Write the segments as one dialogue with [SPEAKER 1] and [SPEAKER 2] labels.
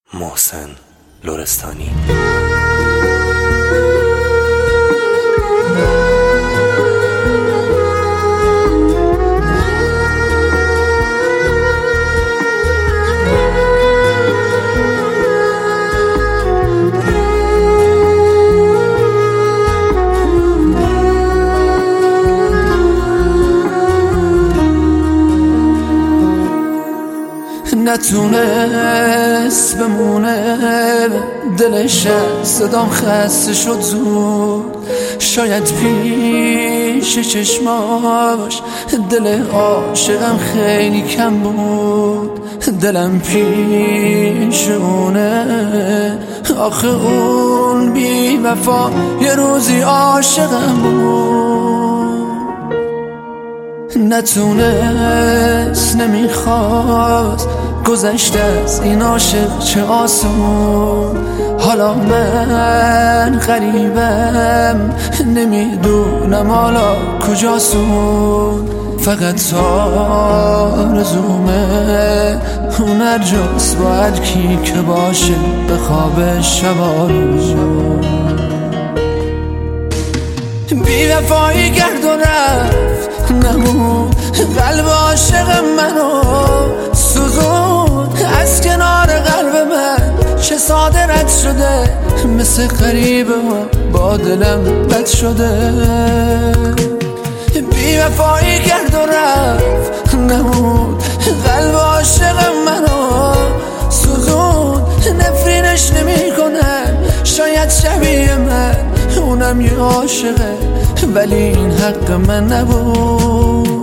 [SPEAKER 1] محسن لرستانی.
[SPEAKER 2] نتونست بمونه دلش، صدام خسته شد زود. شاید پیش چشماش دل عاشقم خیلی کم بود. دلم پیش اونه، آخه اون بی وفا یه روزی عاشقم بود. نتونست، نمیخواست گذشته از این عاشق چه آسون. حالا من غریبم، نمیدونم حالا کجاسون. فقط آرزومه اون هر جاست با هر کی که باشه به خواب شبارون. بی وفایی کرد و رفت، نمود قلب عاشق منو سوزون. از کنار قلب من چه ساده رد شده، مثل غریبه با دلم بد شده. بی وفایی کرد و رفت، نمود قلب عاشق منو سوزون. نفرینش نمی کنم، شاید شبیه من اونم یه عاشقه، ولی این حق من نبود.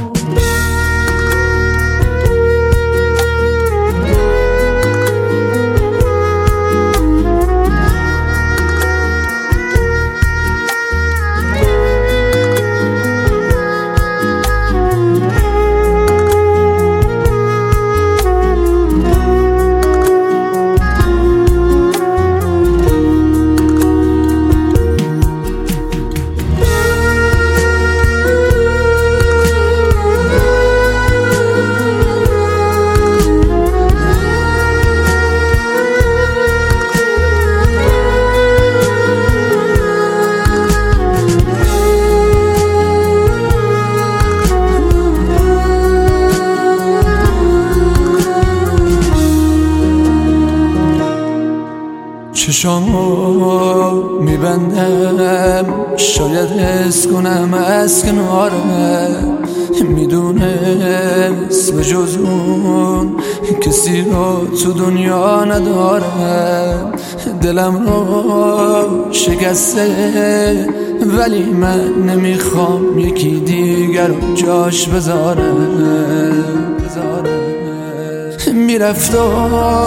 [SPEAKER 2] چشامو میبندم، شاید حس کنم از کنارم. میدونست به جز اون کسی رو تو دنیا ندارم. دلم رو شکسته، ولی من نمیخوام یکی دیگر رو جاش بذارم. میرفت و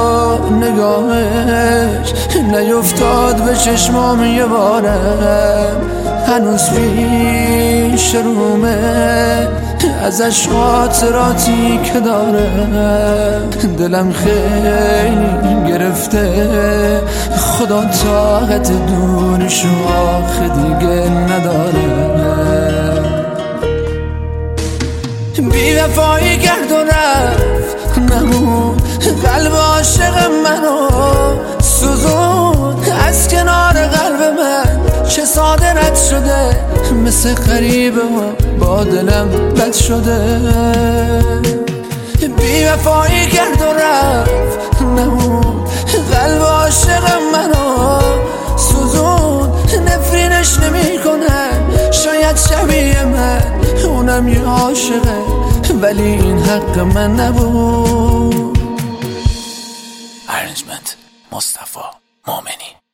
[SPEAKER 2] نگاهش نیفتاد به چشمام یه بارم. هنوز پیش رومه ازش خاطراتی که دارم. دلم خیلی گرفته، خدا طاقت دورشو آخه دیگه نداره. بی وفایی کرد و رفت، نمود قلب عاشق منو سوزون. از کنار قلب من چه ساده رد شده، مثل غریبه با دلم بد شده. بی وفایی کرد و رفت، نمود قلب عاشق منو سوزون. نفرینش نمی کنم، شاید شبیه من اونم یه عاشقه، ولی این حق من نبود.
[SPEAKER 1] ارنجمنت مصطفی مومنی.